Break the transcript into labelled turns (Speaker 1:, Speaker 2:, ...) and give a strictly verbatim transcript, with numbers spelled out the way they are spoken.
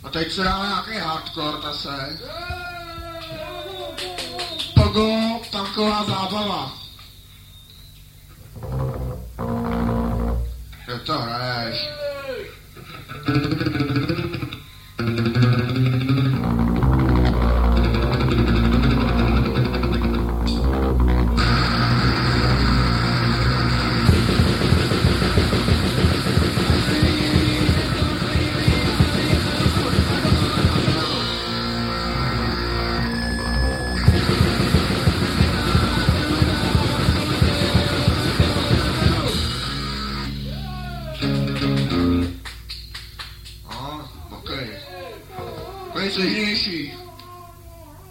Speaker 1: A teď se dáme nějaký hardcore zase. Pogo, punková zábava. Kde to hraješ? Klidnější.